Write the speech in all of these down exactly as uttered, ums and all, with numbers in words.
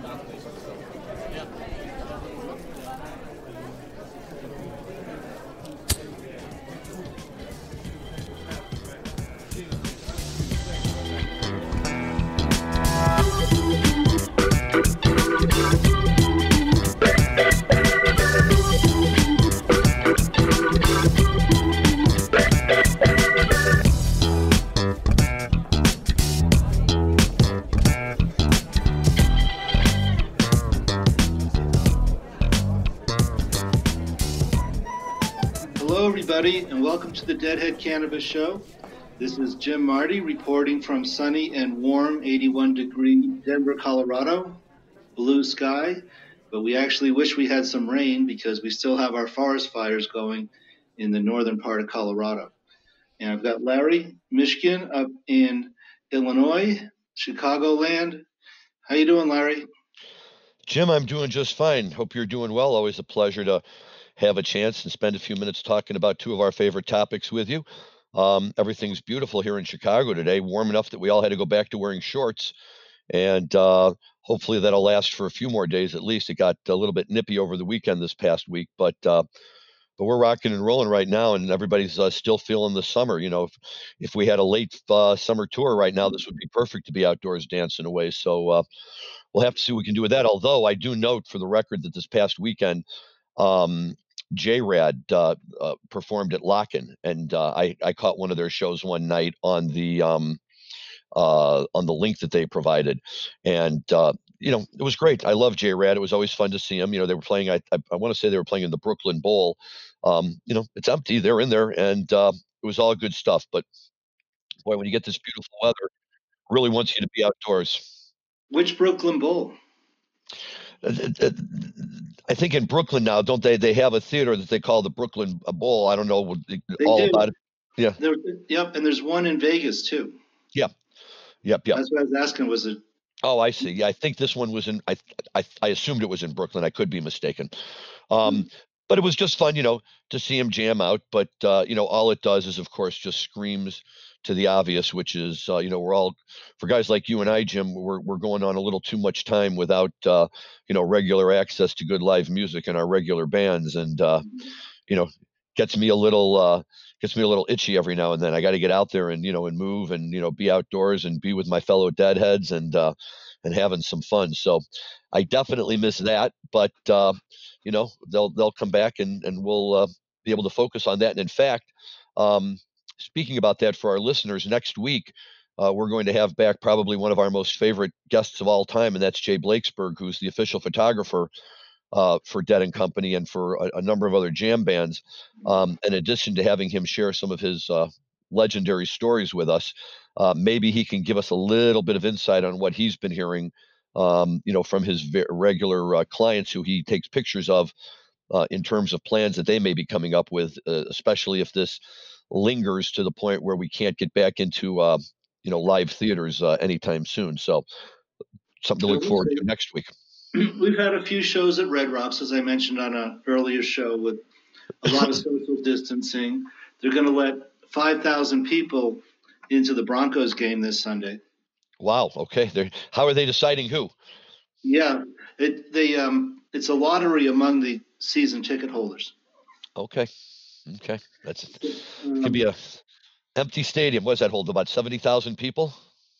Hello, everybody, and welcome to the Deadhead Cannabis Show. This is Jim Marty reporting from sunny and warm eighty-one degree Denver, Colorado. Blue sky, but we actually wish we had some rain because we still have our forest fires going in the northern part of Colorado. And I've got Larry Mishkin up in Illinois, Chicagoland. How you doing, Larry? Jim, I'm doing just fine. Hope you're doing well. Always a pleasure to have a chance and spend a few minutes talking about two of our favorite topics with you. Um, everything's beautiful here in Chicago today, warm enough that we all had to go back to wearing shorts. And uh, hopefully that'll last for a few more days at least. It got a little bit nippy over the weekend this past week, but uh, but we're rocking and rolling right now, and everybody's uh, still feeling the summer. You know, if, if we had a late uh, summer tour right now, this would be perfect to be outdoors dancing away. So uh, we'll have to see what we can do with that. Although I do note for the record that this past weekend, um, J-Rad uh, uh, performed at Locken, and uh, I, I caught one of their shows one night on the um, uh, on the link that they provided, and uh, you know it was great. I love J-Rad. It was always fun to see them. You know, they were playing. I I, I want to say they were playing in the Brooklyn Bowl. Um, you know, it's empty. They're in there, and uh, it was all good stuff. But boy, when you get this beautiful weather, it really wants you to be outdoors. Which Brooklyn Bowl? I think in Brooklyn now, don't they? They have a theater that they call the Brooklyn Bowl. I don't know They all do. about it. Yeah. There, yep, and there's one in Vegas too. Yep. Yep. Yep. That's what I was asking. Was it? Oh, I see. Yeah, I think this one was in. I I, I assumed it was in Brooklyn. I could be mistaken. Um, but it was just fun, you know, to see him jam out. But uh, you know, all it does is, of course, just screams to the obvious, which is, uh, you know, we're all, for guys like you and I, Jim, we're we're going on a little too much time without, uh, you know, regular access to good live music and our regular bands, and uh, you know, gets me a little uh, gets me a little itchy every now and then. I got to get out there and you know and move and you know be outdoors and be with my fellow deadheads and uh, and having some fun. So I definitely miss that, but uh, you know they'll they'll come back and and we'll uh, be able to focus on that. And in fact, um, speaking about that for our listeners, next week uh, we're going to have back probably one of our most favorite guests of all time, and that's Jay Blakesberg, who's the official photographer uh, for Dead and Company and for a, a number of other jam bands. Um, in addition to having him share some of his uh, legendary stories with us, uh, maybe he can give us a little bit of insight on what he's been hearing, um, you know, from his ve- regular uh, clients who he takes pictures of, uh, in terms of plans that they may be coming up with, uh, especially if this lingers to the point where we can't get back into, uh, you know, live theaters uh, anytime soon. So something to look forward to next week. We've had a few shows at Red Rocks, as I mentioned on an earlier show, with a lot of social distancing. They're going to let five thousand people into the Broncos game this Sunday. Wow. Okay. They're, how are they deciding who? Yeah, it they um it's a lottery among the season ticket holders. Okay. Okay. That's um, could be a empty stadium. What does that hold? About seventy thousand people?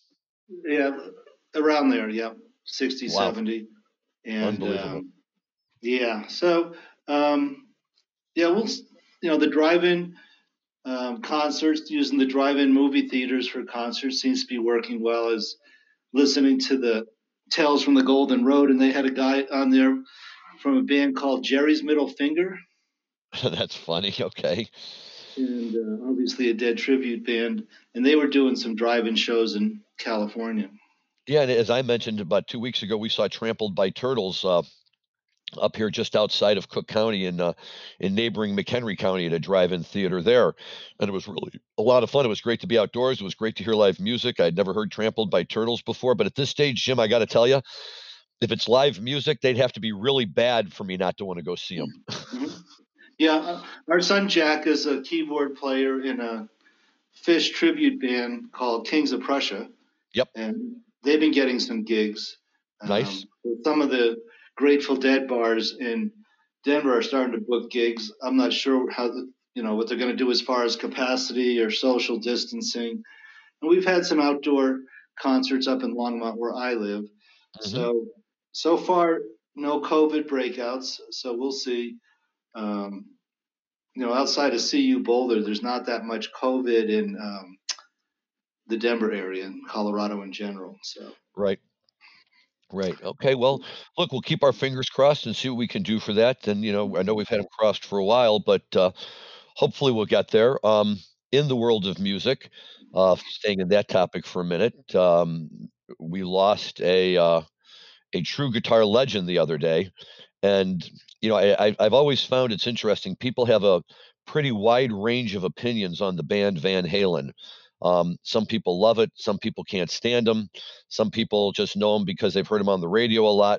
Yeah, around there. Yeah, sixty, wow. seventy. And um, yeah, so um, yeah, we'll you know the drive-in um, concerts, using the drive-in movie theaters for concerts seems to be working well. As listening to the Tales from the Golden Road, and they had a guy on there from a band called Jerry's Middle Finger. That's funny. Okay. And uh, obviously a Dead tribute band, and they were doing some drive-in shows in California. Yeah, and as I mentioned about two weeks ago, we saw Trampled by Turtles uh, up here just outside of Cook County in uh, in neighboring McHenry County at a drive-in theater there, and it was really a lot of fun. It was great to be outdoors. It was great to hear live music. I'd never heard Trampled by Turtles before, but at this stage, Jim, I got to tell you, if it's live music, they'd have to be really bad for me not to want to go see them. Mm-hmm. Yeah, uh, our son Jack is a keyboard player in a Fish tribute band called Kings of Prussia. Yep. And they've been getting some gigs. Nice. Um, some of the Grateful Dead bars in Denver are starting to book gigs. I'm not sure how the, you know what they're going to do as far as capacity or social distancing. And we've had some outdoor concerts up in Longmont where I live. Hmm. So so far, no COVID breakouts. So we'll see. Um, you know, outside of C U Boulder, there's not that much COVID in um, the Denver area and Colorado in general. So Right. Right. Okay. Well, look, we'll keep our fingers crossed and see what we can do for that. And you know, I know we've had them crossed for a while, but uh, hopefully we'll get there. Um, in the world of music, uh, staying in that topic for a minute, um, we lost a uh, a true guitar legend the other day. And you know, I, I, I've always found it's interesting. People have a pretty wide range of opinions on the band Van Halen. Um, some people love it. Some people can't stand them. Some people just know them because they've heard them on the radio a lot.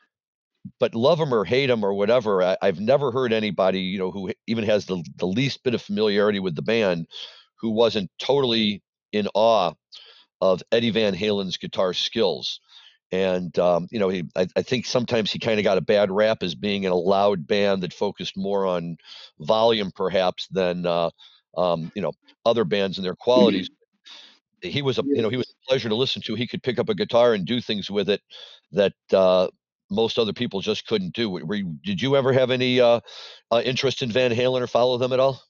But love them or hate them or whatever, I, I've never heard anybody, you know, who even has the the least bit of familiarity with the band, who wasn't totally in awe of Eddie Van Halen's guitar skills. And um, you know, he I, I think sometimes he kind of got a bad rap as being in a loud band that focused more on volume, perhaps, than uh, um, you know, other bands and their qualities. He was a you know he was yes. a pleasure to listen to. He could pick up a guitar and do things with it that uh, most other people just couldn't do. Were you, did you ever have any uh, uh, interest in Van Halen or follow them at all?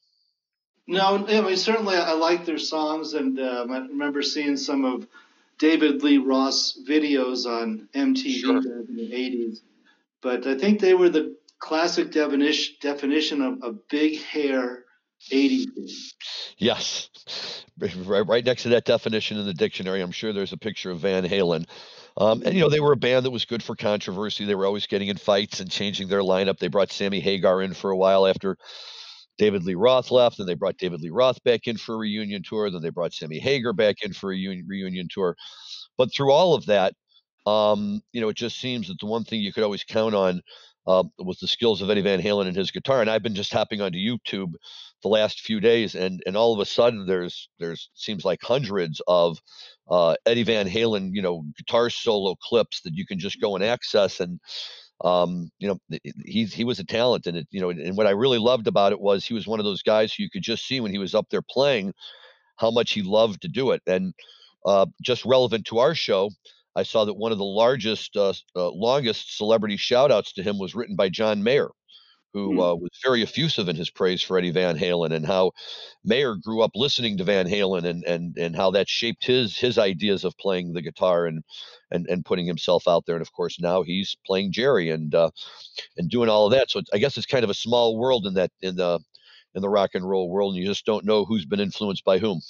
No, I mean certainly I like their songs, and um, I remember seeing some of David Lee Ross videos on M T V Sure. back in the eighties. But I think they were the classic definition definition of a big hair eighties band. Yes. Right, right next to that definition in the dictionary, I'm sure there's a picture of Van Halen. Um, and you know, they were a band that was good for controversy. They were always getting in fights and changing their lineup. They brought Sammy Hagar in for a while after David Lee Roth left, then they brought David Lee Roth back in for a reunion tour, then they brought Sammy Hagar back in for a reunion, reunion tour. But through all of that, um, you know, it just seems that the one thing you could always count on uh, was the skills of Eddie Van Halen and his guitar. And I've been just hopping onto YouTube the last few days, and and all of a sudden there's there's seems like hundreds of uh, Eddie Van Halen, you know, guitar solo clips that you can just go and access. And um, you know, he's he was a talent, and it, you know, and what I really loved about it was he was one of those guys who you could just see when he was up there playing how much he loved to do it. And uh, just relevant to our show, I saw that one of the largest, uh, uh, longest celebrity shout outs to him was written by John Mayer, who uh, Hmm. was very effusive in his praise for Eddie Van Halen, and how Mayer grew up listening to Van Halen, and and and how that shaped his his ideas of playing the guitar, and and and putting himself out there. And of course, now he's playing Jerry, and uh, and doing all of that. So I guess it's kind of a small world in that in the in the rock and roll world, and you just don't know who's been influenced by whom.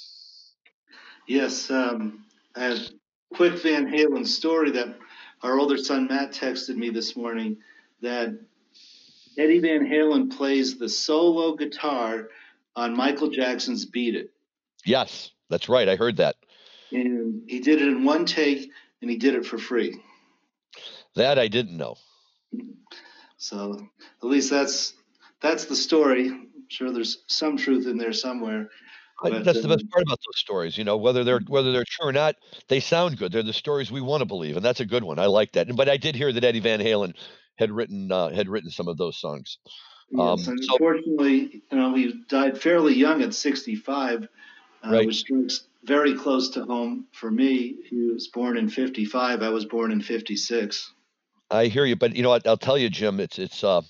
Yes, um, I have a quick Van Halen story that our older son Matt texted me this morning that Eddie Van Halen plays the solo guitar on Michael Jackson's Beat It. Yes, that's right. I heard that. And he did it in one take and he did it for free. That I didn't know. So at least that's that's the story. I'm sure there's some truth in there somewhere. I, But that's the best um, part about those stories. You know, whether they're whether they're true or not, they sound good. They're the stories we want to believe, and that's a good one. I like that. But I did hear that Eddie Van Halen had written uh, had written some of those songs. yes, Um, and so unfortunately, you know, he died fairly young at sixty-five, uh, right, which strikes very close to home for me. He was born in fifty-five. I was born in fifty-six. I hear you. But you know what? I'll tell you, Jim. It's it's uh,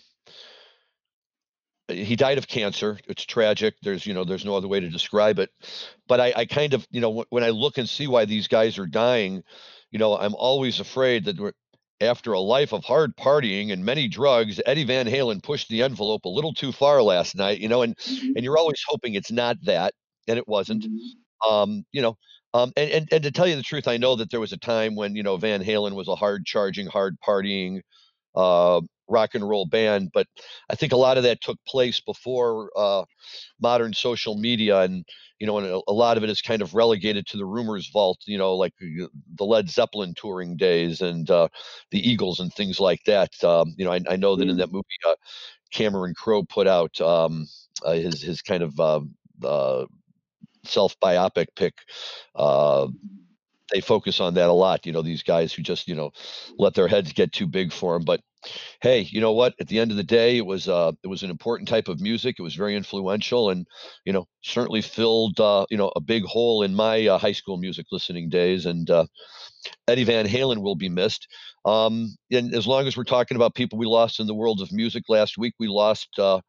he died of cancer. It's tragic. There's you know there's no other way to describe it. But I, I kind of you know when I look and see why these guys are dying, you know I'm always afraid that we're, after a life of hard partying and many drugs, Eddie Van Halen pushed the envelope a little too far last night. You know, and and Mm-hmm. you're always hoping it's not that, and it wasn't. Mm-hmm. Um, you know, um, and, and and to tell you the truth, I know that there was a time when you know Van Halen was a hard charging, hard partying uh, rock and roll band, but I think a lot of that took place before uh, modern social media, and you know, and a, a lot of it is kind of relegated to the rumors vault. You know, like uh, the Led Zeppelin touring days and uh, the Eagles and things like that. Um, you know, I, I know that in Yeah. that movie, uh, Cameron Crowe put out um, uh, his his kind of uh, uh, self biopic pick. Uh, they focus on that a lot. You know, these guys who just, you know, let their heads get too big for them. But hey, you know what? At the end of the day, it was uh, it was an important type of music. It was very influential, and you know, certainly filled uh, you know a big hole in my uh, high school music listening days. And uh, Eddie Van Halen will be missed. Um, and as long as we're talking about people we lost in the world of music, last week we lost uh,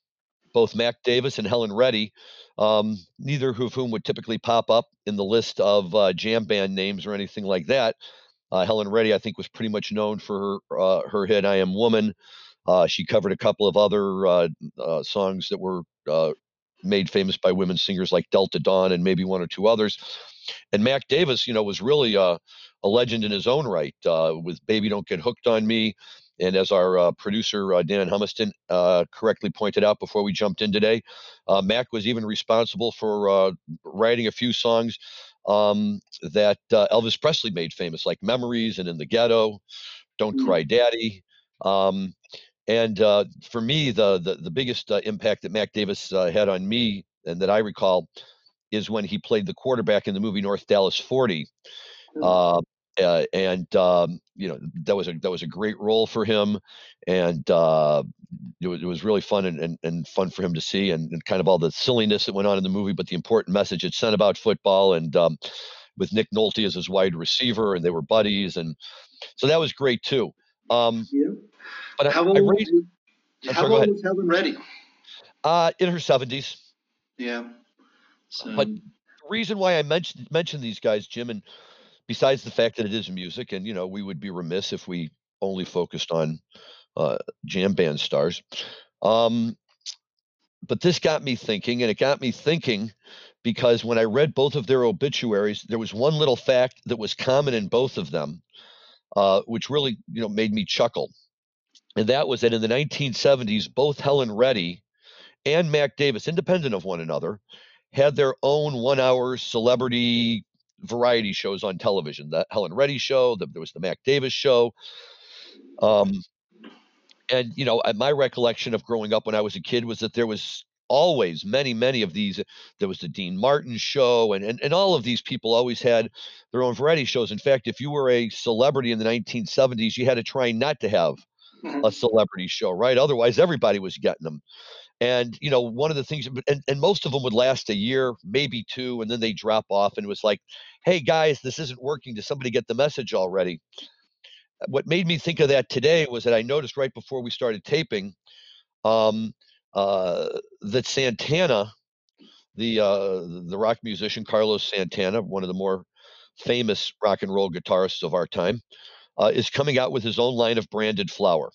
both Mac Davis and Helen Reddy, um, neither of whom would typically pop up in the list of uh, jam band names or anything like that. Uh, Helen Reddy, I think, was pretty much known for her uh, her hit "I Am Woman." Uh, she covered a couple of other uh, uh, songs that were uh, made famous by women singers like Delta Dawn and maybe one or two others. And Mac Davis, you know, was really uh, a legend in his own right uh, with "Baby Don't Get Hooked on Me." And as our uh, producer, uh, Dan Humiston, uh, correctly pointed out before we jumped in today, uh, Mac was even responsible for uh, writing a few songs um, that uh, Elvis Presley made famous, like "Memories" and "In the Ghetto," "Don't Mm. Cry Daddy." Um, and uh, for me, the the, the biggest uh, impact that Mac Davis uh, had on me, and that I recall, is when he played the quarterback in the movie North Dallas forty. Mm. Uh, uh, and um, you know that was a that was a great role for him, and uh, it was it was really fun and, and, and fun for him to see, and, and kind of all the silliness that went on in the movie, but the important message it sent about football, and um, with Nick Nolte as his wide receiver, and they were buddies, and so that was great too. Um, Yeah. but I, How I old? raised. I'm How sorry. Go old ahead. was Helen Reddy? Uh, in her seventies. Yeah. But So. the reason why I mentioned mentioned these guys, Jim, and besides the fact that it is music, and you know, we would be remiss if we only focused on uh, jam band stars. Um, but this got me thinking, and it got me thinking because when I read both of their obituaries, there was one little fact that was common in both of them, uh, which really, you know, made me chuckle. And that was that in the nineteen seventies, both Helen Reddy and Mac Davis, independent of one another, had their own one-hour celebrity variety shows on television. The Helen Reddy show, the, there was the Mac Davis show. Um, and you know, my recollection of growing up when I was a kid was that there was always many, many of these. There was the Dean Martin show, and and, and all of these people always had their own variety shows. In fact, if you were a celebrity in the nineteen seventies, you had to try not to have a celebrity show, right? Otherwise, everybody was getting them. And you know, one of the things, and, and most of them would last a year, maybe two, and then they drop off. And it was like, hey guys, this isn't working. Does somebody get the message already? What made me think of that today was that I noticed right before we started taping um, uh, that Santana, the uh, the rock musician Carlos Santana, one of the more famous rock and roll guitarists of our time, uh, is coming out with his own line of branded flour.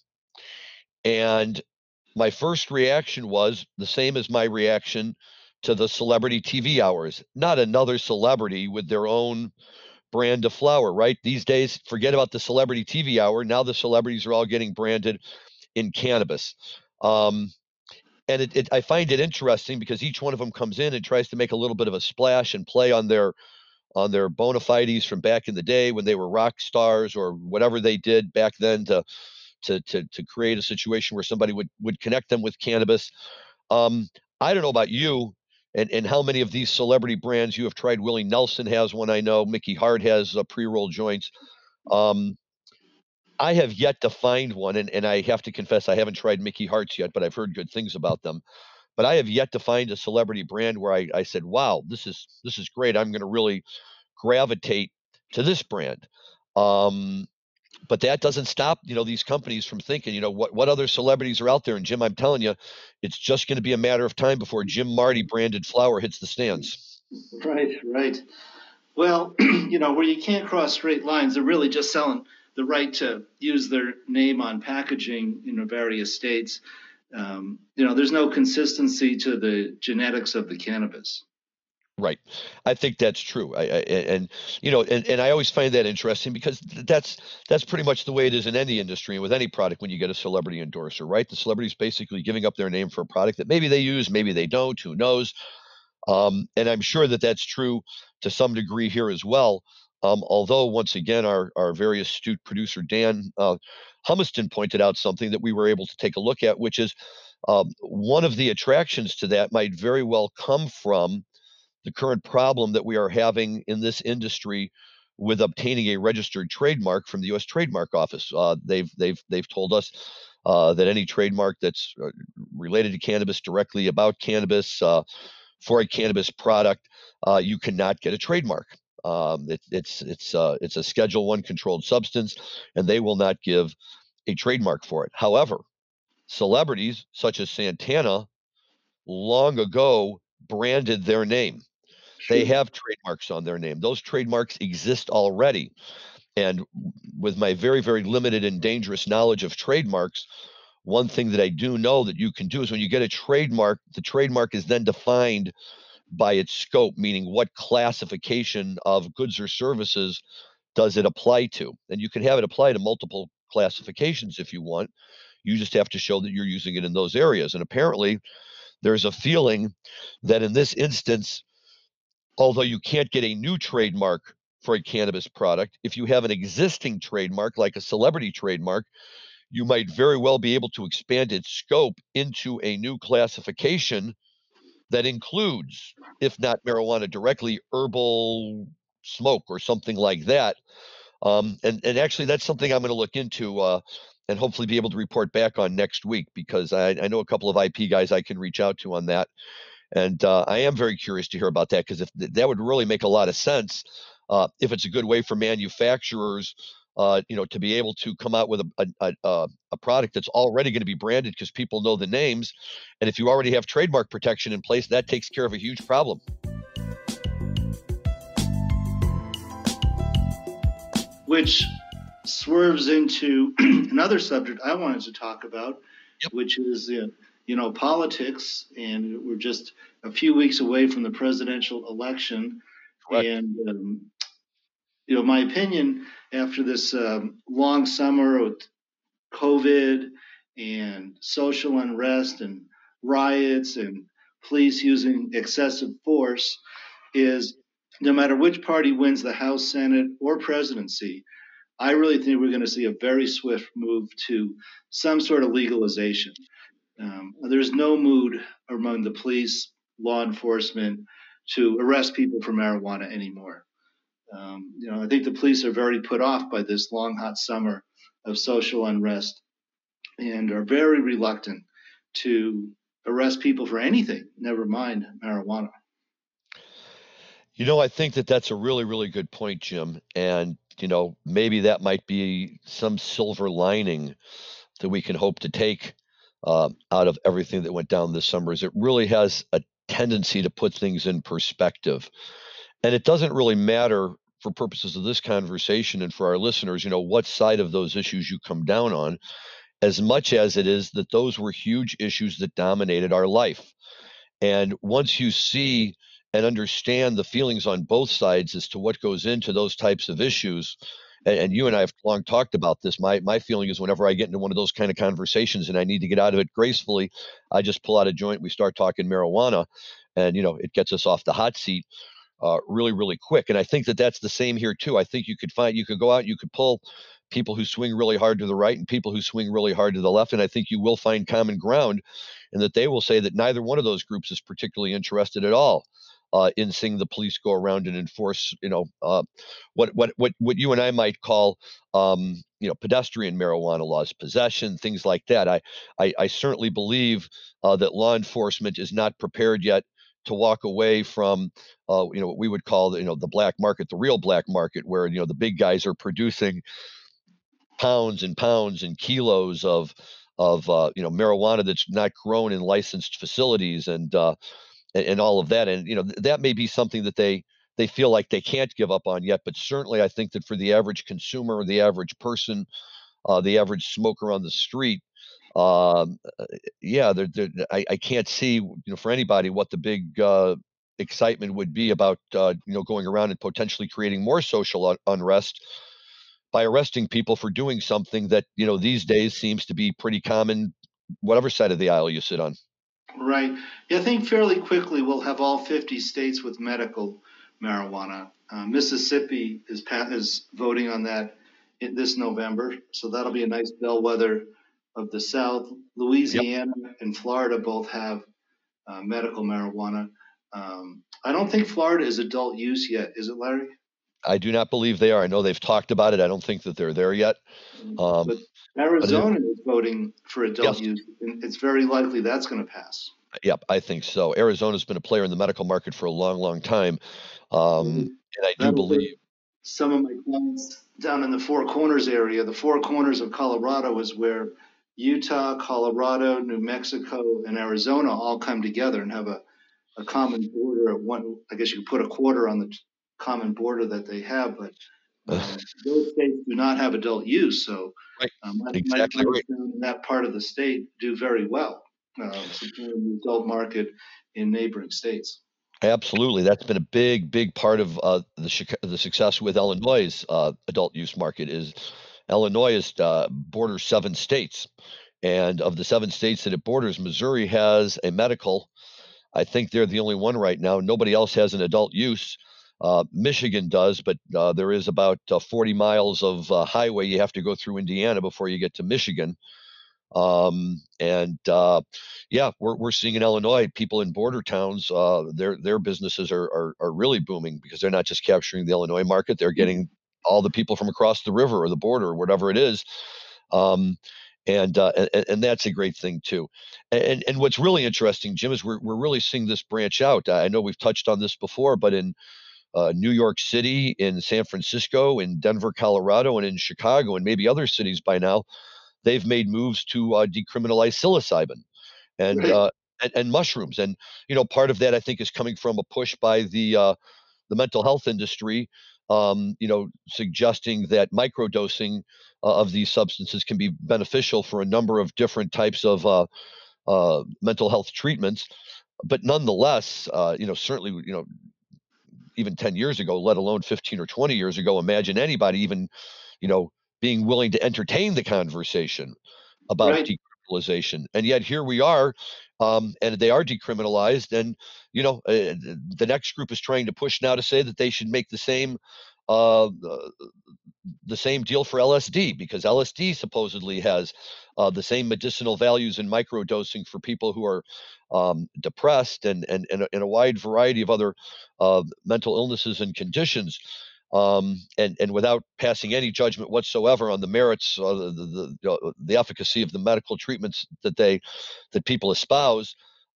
And my first reaction was the same as my reaction to the celebrity T V hours. Not another celebrity with their own brand of flour, right? These days, forget about the celebrity T V hour. Now the celebrities are all getting branded in cannabis. Um, and it, it, I find it interesting because each one of them comes in and tries to make a little bit of a splash and play on their on their bona fides from back in the day when they were rock stars or whatever they did back then to to to to create a situation where somebody would would connect them with cannabis. Um, I don't know about you and and how many of these celebrity brands you have tried. Willie Nelson has one, I know. Mickey Hart has uh, pre-roll joints. Um, I have yet to find one, and, and I have to confess I haven't tried Mickey Hart's yet, but I've heard good things about them. But I have yet to find a celebrity brand where I, I said, "Wow, this is this is great. I'm going to really gravitate to this brand." Um, but that doesn't stop, you know, these companies from thinking, you know, what what other celebrities are out there. And Jim, I'm telling you, it's just going to be a matter of time before Jim Marty branded flour hits the stands. Right, right. Well, you know, where you can't cross straight lines, they're really just selling the right to use their name on packaging in various states. Um, you know, there's no consistency to the genetics of the cannabis. Right. I think that's true. I, I and you know, and, and I always find that interesting because that's that's pretty much the way it is in any industry and with any product when you get a celebrity endorser, right? The celebrity's basically giving up their name for a product that maybe they use, maybe they don't, who knows? Um, and I'm sure that that's true to some degree here as well. Um, although once again, our our very astute producer Dan uh, Humiston pointed out something that we were able to take a look at, which is um, one of the attractions to that might very well come from the current problem that we are having in this industry with obtaining a registered trademark from the U S Trademark Office. Uh, they've they've they've told us uh, that any trademark that's uh, related to cannabis, directly about cannabis, uh, for a cannabis product, uh, you cannot get a trademark. Um, it, it's it's uh, it's a Schedule One controlled substance, and they will not give a trademark for it. However, celebrities such as Santana long ago branded their name. They Sure. have trademarks on their name. Those trademarks exist already. And with my very, very limited and dangerous knowledge of trademarks, one thing that I do know that you can do is when you get a trademark, the trademark is then defined by its scope, meaning what classification of goods or services does it apply to. And you can have it apply to multiple classifications if you want. You just have to show that you're using it in those areas. And apparently, there's a feeling that in this instance, although you can't get a new trademark for a cannabis product, if you have an existing trademark, like a celebrity trademark, you might very well be able to expand its scope into a new classification that includes, if not marijuana directly, herbal smoke or something like that. Um, and and actually, that's something I'm going to look into uh, and hopefully be able to report back on next week, because I, I know a couple of I P guys I can reach out to on that. And uh, I am very curious to hear about that, because if th- that would really make a lot of sense, uh, if it's a good way for manufacturers, uh, you know, to be able to come out with a a, a, a product that's already going to be branded because people know the names, and if you already have trademark protection in place, that takes care of a huge problem. Which swerves into another subject I wanted to talk about, Yep. which is uh, you know politics, and we're just a few weeks away from the presidential election, Correct. and um, you know my opinion after this um, long summer with COVID and social unrest and riots and police using excessive force is no matter which party wins the House, Senate, or presidency, I really think we're going to see a very swift move to some sort of legalization. Um, there's no mood among the police, law enforcement to arrest people for marijuana anymore. Um, you know, I think the police are very put off by this long, hot summer of social unrest and are very reluctant to arrest people for anything, never mind marijuana. You know, I think that that's a really, really good point, Jim. And, you know, maybe that might be some silver lining that we can hope to take uh, out of everything that went down this summer, is it really has a tendency to put things in perspective. And it doesn't really matter for purposes of this conversation and for our listeners, you know, what side of those issues you come down on, as much as it is that those were huge issues that dominated our life. And once you see and understand the feelings on both sides as to what goes into those types of issues, and, and you and I have long talked about this, my my feeling is whenever I get into one of those kind of conversations and I need to get out of it gracefully, I just pull out a joint, we start talking marijuana, and you know it gets us off the hot seat uh, really, really quick. And I think that that's the same here too. I think you could find, you could go out, you could pull people who swing really hard to the right and people who swing really hard to the left, and I think you will find common ground, and that they will say that neither one of those groups is particularly interested at all uh, in seeing the police go around and enforce, you know, uh, what what what what you and I might call, um, you know, pedestrian marijuana laws, possession, things like that. I I, I certainly believe uh, that law enforcement is not prepared yet to walk away from, uh, you know, what we would call, the, you know, the black market, the real black market, where you know the big guys are producing pounds and pounds and kilos of of uh, you know marijuana that's not grown in licensed facilities, and uh, and, and all of that. And you know th- that may be something that they they feel like they can't give up on yet. But certainly, I think that for the average consumer, or the average person, uh, the average smoker on the street, um, uh, yeah, they're, they're, I, I can't see, you know, for anybody what the big uh, excitement would be about, uh, you know, going around and potentially creating more social un- unrest by arresting people for doing something that, you know, these days seems to be pretty common, whatever side of the aisle you sit on. Right. Yeah, I think fairly quickly we'll have all fifty states with medical marijuana. Uh, Mississippi is pa- is voting on that in this November, so that'll be a nice bellwether of the South. Yep. Louisiana and Florida both have uh, medical marijuana. Um, I don't think Florida is adult use yet, is it, Larry? I do not believe they are. I know they've talked about it. I don't think that they're there yet. Um, But but it, Arizona is voting for adult yes, use, and it's very likely that's going to pass. yep, I think so. Arizona's been a player in the medical market for a long, long time. Um, That'll and I do that'll believe, hurt some of my clients down in the Four Corners area. The Four Corners of Colorado is where Utah, Colorado, New Mexico, and Arizona all come together and have a, a common border at one. I guess you could put a quarter on the common border that they have, but um, those states do not have adult use. So right, um, my, my exactly right. clients down in that part of the state do very well, um, supporting the adult market in neighboring states. Absolutely. That's been a big, big part of uh, the Chica- the success with Illinois' uh, adult use market is Illinois is uh, borders seven states. And of the seven states that it borders, Missouri has a medical. I think they're the only one right now. Nobody else has an adult use. Uh, Michigan does, but uh, there is about uh, forty miles of uh, highway you have to go through Indiana before you get to Michigan. Um, and uh, yeah, we're we're seeing in Illinois people in border towns, uh, their their businesses are, are are really booming because they're not just capturing the Illinois market, they're getting all the people from across the river or the border or whatever it is. Um, and, uh, and and that's a great thing too. And and what's really interesting, Jim, is we're we're really seeing this branch out. I know we've touched on this before, but in uh, New York City, in San Francisco, in Denver, Colorado, and in Chicago, and maybe other cities by now, they've made moves to uh, decriminalize psilocybin and Right. uh, and, and mushrooms. And you know, part of that I think is coming from a push by the uh, the mental health industry. Um, you know, suggesting that microdosing uh, of these substances can be beneficial for a number of different types of uh, uh, mental health treatments. But nonetheless, uh, you know, certainly, you know, even ten years ago, let alone fifteen or twenty years ago, imagine anybody even, you know, being willing to entertain the conversation about Right. decriminalization. And yet here we are, um, and they are decriminalized. And, you know, uh, the next group is trying to push now to say that they should make the same. Uh, uh, the same deal for L S D because L S D supposedly has uh, the same medicinal values in microdosing for people who are um, depressed and, and, and, a, and a wide variety of other uh, mental illnesses and conditions. Um, and, and without passing any judgment whatsoever on the merits, uh, the, the, the, the efficacy of the medical treatments that they that people espouse,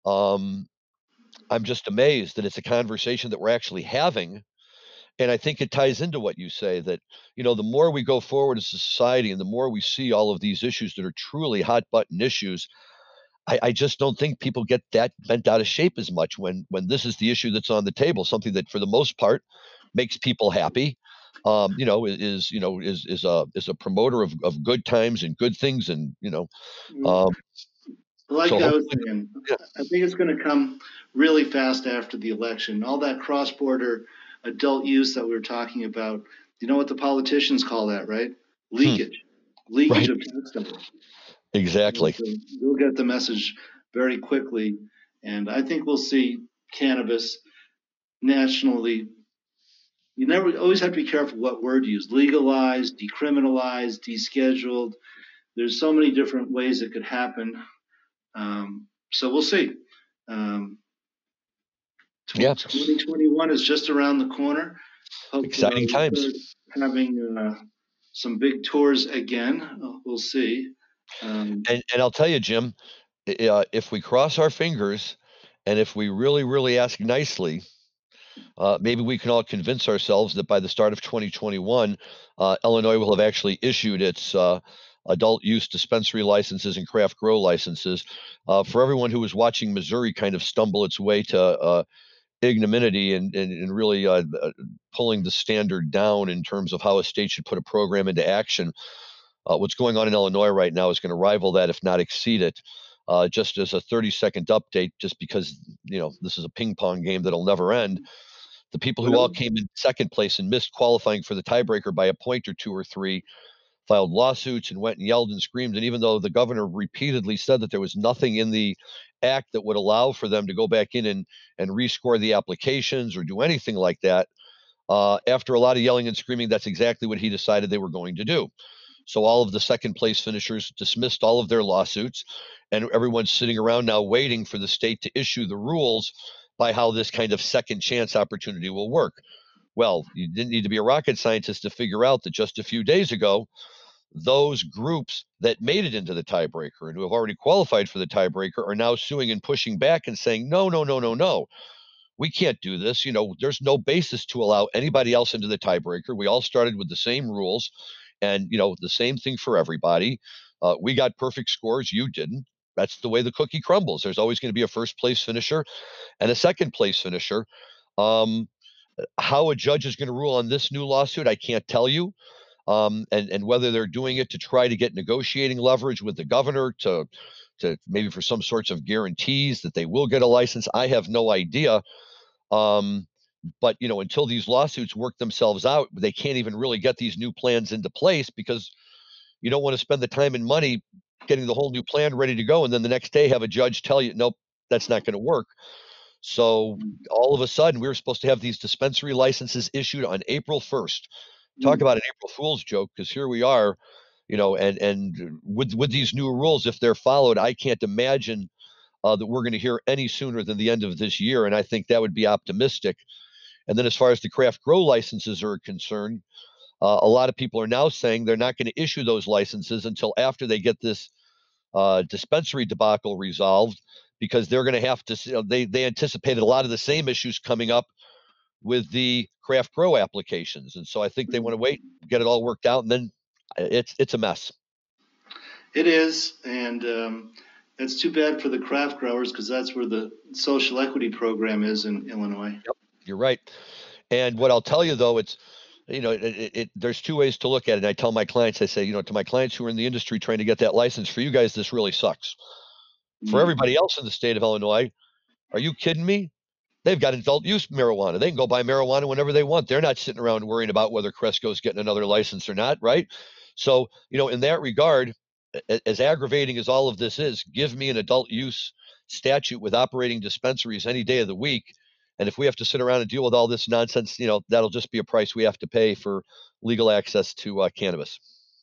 um, I'm just amazed that it's a conversation that we're actually having. And I think it ties into what you say that, you know, the more we go forward as a society and the more we see all of these issues that are truly hot button issues, I, I just don't think people get that bent out of shape as much when when this is the issue that's on the table, something that for the most part makes people happy. Um, you know, is you know is is a is a promoter of, of good times and good things, and you know, Mm. um, Like so I was hopefully, saying, yeah. I think it's going to come really fast after the election. All that cross border adult use that we were talking about, you know what the politicians call that, right? Hmm, Leakage. Leakage right, of tax dollars. exactly. So you'll get the message very quickly. And I think we'll see cannabis nationally. You never always have to be careful what word you use: legalized, decriminalized, descheduled. There's so many different ways it could happen. Um, so we'll see. Um, Yeah, twenty twenty-one is just around the corner. Hope uh, exciting we times. start having uh, some big tours again. Uh, we'll see. Um, And and I'll tell you, Jim, i- uh, if we cross our fingers and if we really, really ask nicely, uh, maybe we can all convince ourselves that by the start of twenty twenty-one, uh, Illinois will have actually issued its uh, adult use dispensary licenses and craft grow licenses. Uh, for everyone who was watching Missouri kind of stumble its way to uh, ignominy and, and, and really uh, uh, pulling the standard down in terms of how a state should put a program into action, uh, what's going on in Illinois right now is going to rival that, if not exceed it. Uh, just as a thirty second update, just because you know this is a ping pong game that'll never end. The people who all well, came in second place and missed qualifying for the tiebreaker by a point or two or three filed lawsuits and went and yelled and screamed. And even though the governor repeatedly said that there was nothing in the act that would allow for them to go back in and, and rescore the applications or do anything like that, uh, after a lot of yelling and screaming, that's exactly what he decided they were going to do. So all of the second place finishers dismissed all of their lawsuits, and everyone's sitting around now waiting for the state to issue the rules by how this kind of second chance opportunity will work. Well, you didn't need to be a rocket scientist to figure out that just a few days ago, those groups that made it into the tiebreaker and who have already qualified for the tiebreaker are now suing and pushing back and saying, no, no, no, no, no. We can't do this. You know, there's no basis to allow anybody else into the tiebreaker. We all started with the same rules and, you know, the same thing for everybody. Uh, we got perfect scores. You didn't. That's the way the cookie crumbles. There's always going to be a first place finisher and a second place finisher. Um, how a judge is going to rule on this new lawsuit, I can't tell you. Um, and and whether they're doing it to try to get negotiating leverage with the governor to to maybe for some sorts of guarantees that they will get a license, I have no idea. Um, but you know, until these lawsuits work themselves out, they can't even really get these new plans into place because you don't want to spend the time and money getting the whole new plan ready to go, and then the next day have a judge tell you, nope, that's not going to work. So all of a sudden, we were supposed to have these dispensary licenses issued on April first. Talk Mm. about an April Fool's joke, because here we are, you know, and and with with these new rules, if they're followed, I can't imagine uh, that we're going to hear any sooner than the end of this year, and I think that would be optimistic. And then as far as the craft grow licenses are concerned, uh, a lot of people are now saying they're not going to issue those licenses until after they get this uh, dispensary debacle resolved, because they're going to have to. You know, they they anticipated a lot of the same issues coming up with the craft grow applications, and so I think they want to wait, get it all worked out, and then it's it's a mess. It is, and um, it's too bad for the craft growers because that's where the social equity program is in Illinois. Yep, you're right. And what I'll tell you though, it's you know, it, it, it, there's two ways to look at it. And I tell my clients, I say, you know, to my clients who are in the industry trying to get that license, for you guys, this really sucks. For Mm. everybody else in the state of Illinois, are you kidding me? They've got adult use marijuana. They can go buy marijuana whenever they want. They're not sitting around worrying about whether Cresco's getting another license or not, right? So, you know, in that regard, as aggravating as all of this is, give me an adult use statute with operating dispensaries any day of the week. And if we have to sit around and deal with all this nonsense, you know, that'll just be a price we have to pay for legal access to uh, cannabis.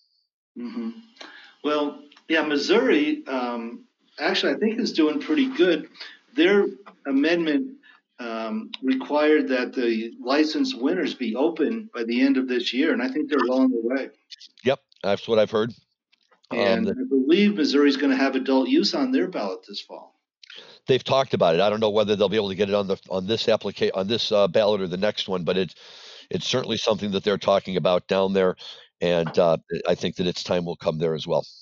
Hmm. Well, yeah, Missouri um, actually I think is doing pretty good. Their amendment um, required that the license winners be open by the end of this year, and I think they're well on their way. Yep, that's what I've heard. Um, And I believe Missouri's going to have adult use on their ballot this fall. they've talked about it. I don't know whether they'll be able to get it on the on this application on this uh, ballot or the next one, but it's it's certainly something that they're talking about down there, and uh, I think that its time will come there as well.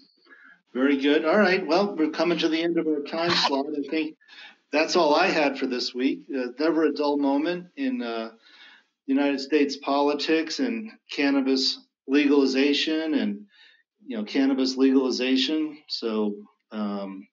Very good. All right. Well, we're coming to the end of our time slot. I think that's all I had for this week. Uh, never a dull moment in uh, United States politics and cannabis legalization and you know cannabis legalization. So um,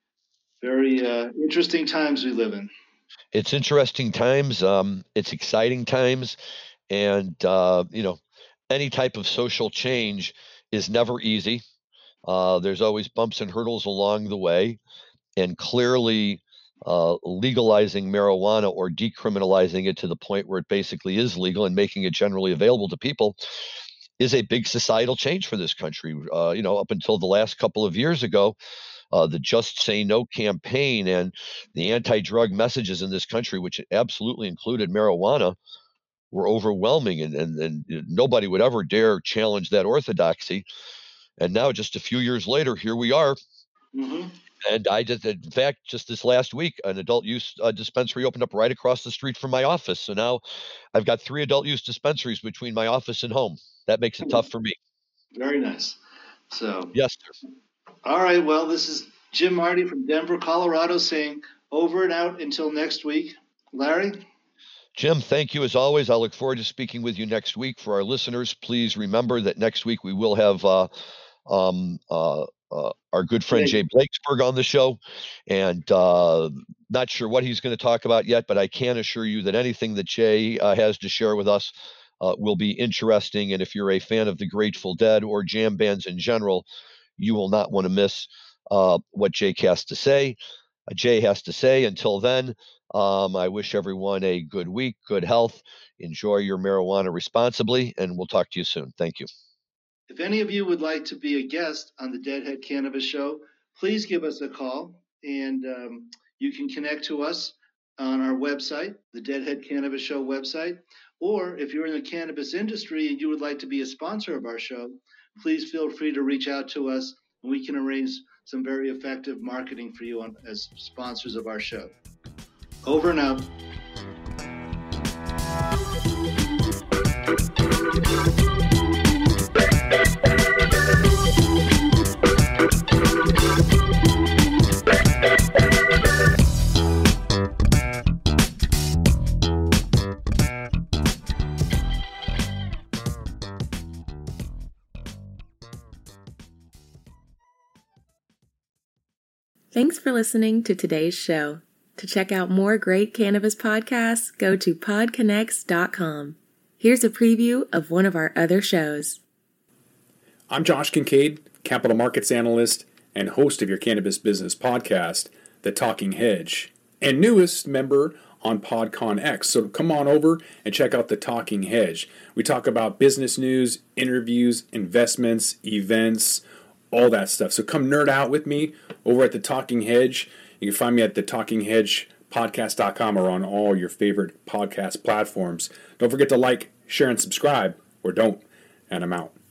very uh, interesting times we live in. It's interesting times. Um, it's exciting times, and uh, you know, any type of social change is never easy. Uh, there's always bumps and hurdles along the way, and clearly, uh, legalizing marijuana or decriminalizing it to the point where it basically is legal and making it generally available to people is a big societal change for this country. Uh, you know, up until the last couple of years ago, uh, the Just Say No campaign and the anti-drug messages in this country, which absolutely included marijuana, were overwhelming, and, and, and nobody would ever dare challenge that orthodoxy. And now, just a few years later, here we are. Mm-hmm. And I just, in fact, just this last week, an adult use uh, dispensary opened up right across the street from my office. So now I've got three adult use dispensaries between my office and home. That makes it tough for me. Very nice. So, Yes, sir. all right. Well, this is Jim Marty from Denver, Colorado, saying over and out until next week. Larry? Jim, thank you as always. I look forward to speaking with you next week. For our listeners, please remember that next week we will have uh, um, uh, uh, our good friend Jay. Jay Blakesberg on the show, and uh, not sure what he's going to talk about yet, but I can assure you that anything that Jay uh, has to share with us uh, will be interesting. And if you're a fan of the Grateful Dead or jam bands in general, you will not want to miss uh, what Jake has to say. Uh, Jay has to say. Until then, um, I wish everyone a good week, good health. Enjoy your marijuana responsibly, and we'll talk to you soon. Thank you. If any of you would like to be a guest on the Deadhead Cannabis Show, please give us a call, and um, you can connect to us on our website, the Deadhead Cannabis Show website, Or if you're in the cannabis industry and you would like to be a sponsor of our show, please feel free to reach out to us and we can arrange some very effective marketing for you on, as sponsors of our show. Over and out. Thanks for listening to today's show. To check out more great cannabis podcasts, go to pod connects dot com. Here's a preview of one of our other shows. I'm Josh Kincaid, capital markets analyst and host of your cannabis business podcast, The Talking Hedge, and newest member on PodConX. So come on over and check out The Talking Hedge. We talk about business news, interviews, investments, events, all that stuff. So come nerd out with me over at The Talking Hedge. You can find me at the talking hedge podcast dot com or on all your favorite podcast platforms. Don't forget to like, share, and subscribe, or don't. And I'm out.